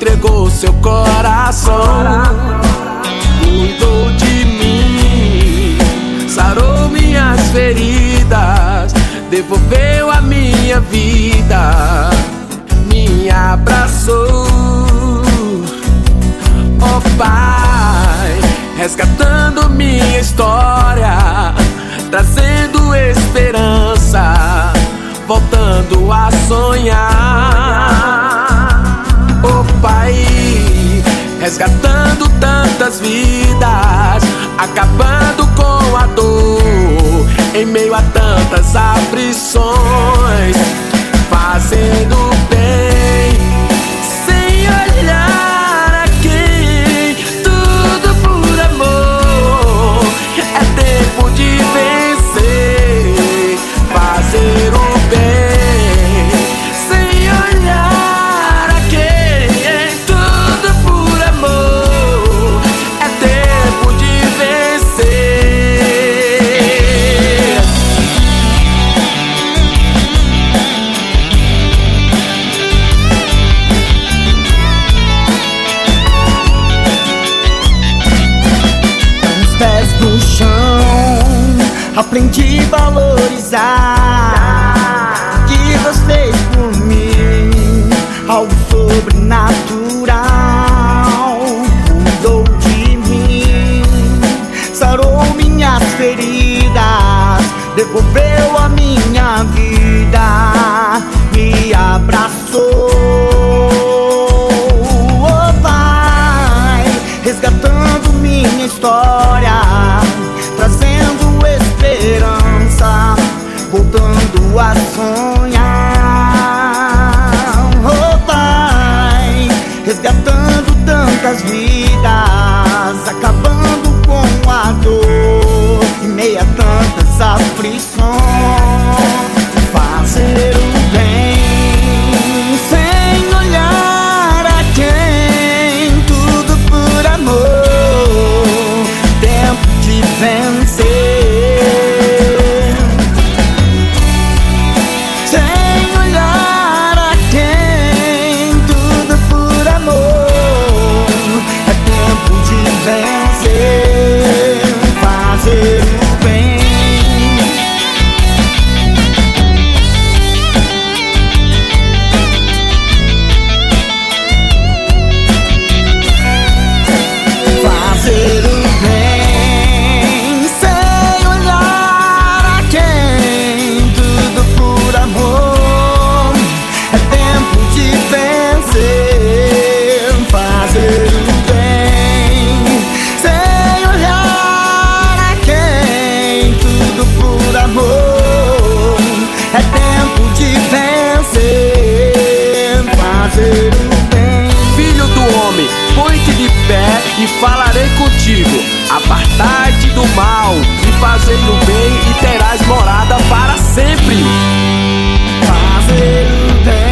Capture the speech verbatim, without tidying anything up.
entregou seu coração, cuidou de mim, sarou minhas feridas, devolveu a minha vida, me abraçou. Oh Pai, resgatando minha história, trazendo esperança, voltando a sonhar. Oh Pai, resgatando tantas vidas, acabando com a dor, em meio a tantas aflições, fazendo bem, sem olhar a quem, tudo por amor. É tempo de vencer, fazer o bem, sem olhar a quem, tudo por amor. É tempo de vencer. Os pés no chão, aprendi a valorizar que Deus fez por mim, algo sobrenatural. Cuidou de mim, sarou minhas feridas, devolveu a minha vida, me abraçou. Oh Pai, resgatando minha história, trazendo esperança, voltando a sonhar. Oh Pai, resgatando tantas vidas, acabando com a dor, em meio a tantas aflições, fazer o bem, sem olhar a quem, tudo por amor. Tempo de vencer, sem olhar a quem, tudo por amor. É tempo de vencer, fazer o bem. Fazer o bem, sem olhar a quem, tudo por amor. É tempo de vencer, fazer o bem, sem olhar a quem, tudo por amor. É tempo de vencer, fazer o bem. Filho do homem, põe-te de pé e falarei contigo. Apartai-te do mal e fazei o bem, e terás morada para sempre. Fazer o bem.